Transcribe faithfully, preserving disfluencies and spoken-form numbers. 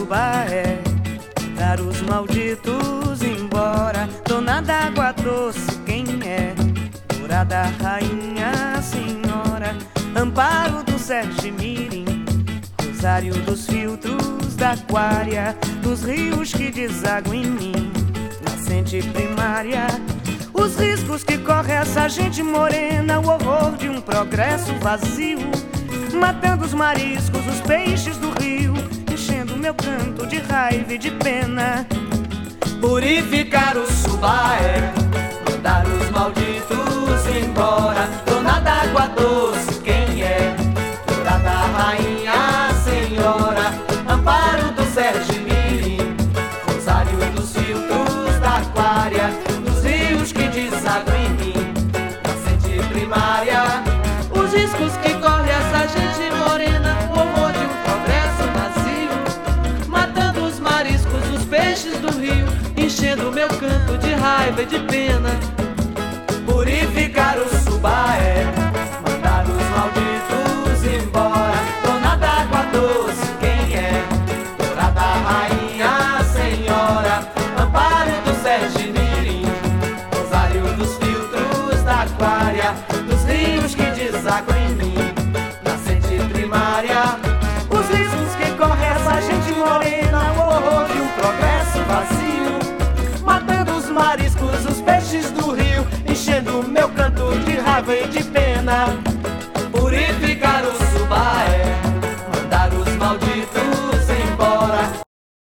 Subaé, dar os malditos embora. Dona d'água doce, quem é? Dourada rainha, senhora, amparo do Sérgio Mirim, rosário dos filtros da aquária, dos rios que desaguam em mim, nascente primária. Os riscos que corre essa gente morena, o horror de um progresso vazio, matando os mariscos, os peixes do rio, enchendo meu canto de raiva e de pena. Purificar o Subaé, mandar os malditos embora. Dona d'água doce, quem é? Dourada rainha, senhora, amparo do Sérgio Mirim, rosário dos filtros da aquária, dos rios que desaguam em mim, nascente primária. Os riscos que corre essa gente morena, o horror de um progresso vazio, matando os mariscos, os peixes do rio, enchendo meu canto de raiva e de pena. Purificar o Subaé, mandar os malditos embora. Dona d'água doce, quem é? Dourada rainha, senhora, amparo do Sérgio Mirim, rosário dos filtros da aquária, dos rios que desaguam em mim, nascente primária. Os riscos que corre essa gente morena, o horror de um progresso vazio, matando os mariscos, os peixes do rio, enchendo meu canto de raiva e de